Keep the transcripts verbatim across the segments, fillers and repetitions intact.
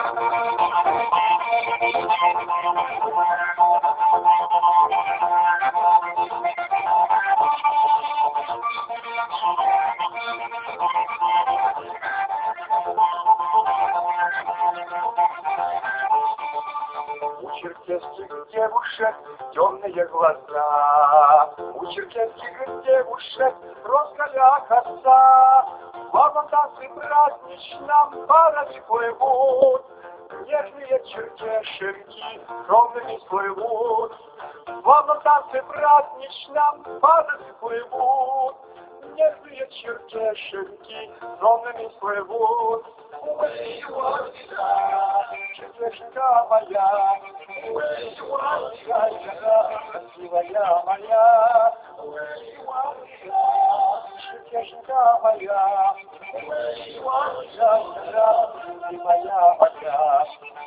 У черкесских девушек темные глаза, у черкесских девушек роская коса. Славном танце праздничном парами плывут, нежные черкешенки ровными плывут. В славном танце праздничном парами плывут, нежные черкешенки ровными плывут. Ой, ой, черкешенка моя, ой, ой, красивая моя, ой, ой, черкешенка моя, ой, ой, красивая моя.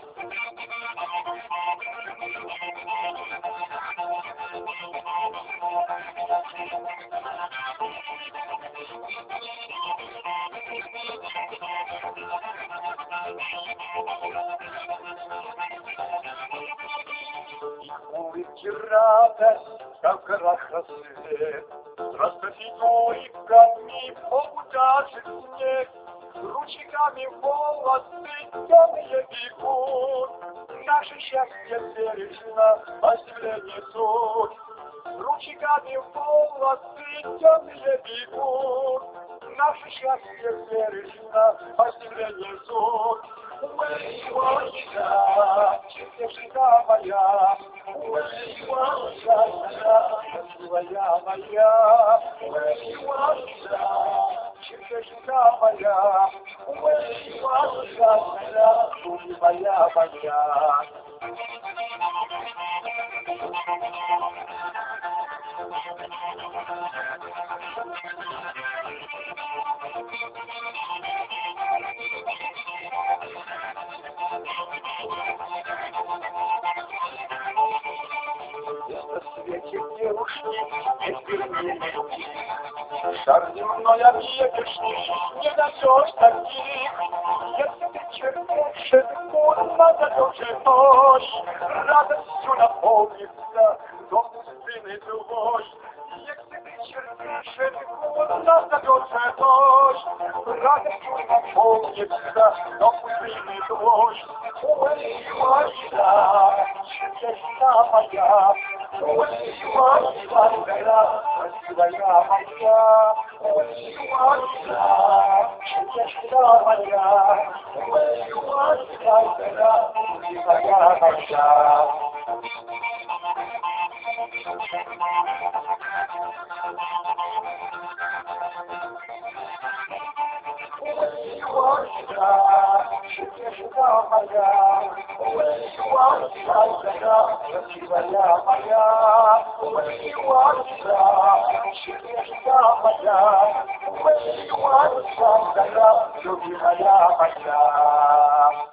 Улыбки радость, как горах рассвет, распростенуйками полутяжек снег, ручейками волосы темные бегут, наше счастье бережно по земле несут. Ручейками волосы темные бегут, наше счастье бережно по земле несут. Ой, ой, да, черкешенка моя, ой, ой, да, красивая моя, ой, ой, да, черкешенка моя, ой, ой, да, красивая моя. На свете девушки есть вернее, шар земной объедешь, не найдешь таких. Если ты черкешенку назовешь женой, радостью наполнится дом пустыны твой. Если ты черкешенку назовешь женой, радостью наполнится дом пустыны твой. Ой, ой, да, черкешенка моя, ой, ой, да, красивая моя, ой, ой, да, черкешенка моя, ой, ой, да, красивая моя. Ой, ой, да, черкешенка моя, ой, ой, да, красивая моя, ой, ой, да, черкешенка моя, ой, ой, да, любимая моя.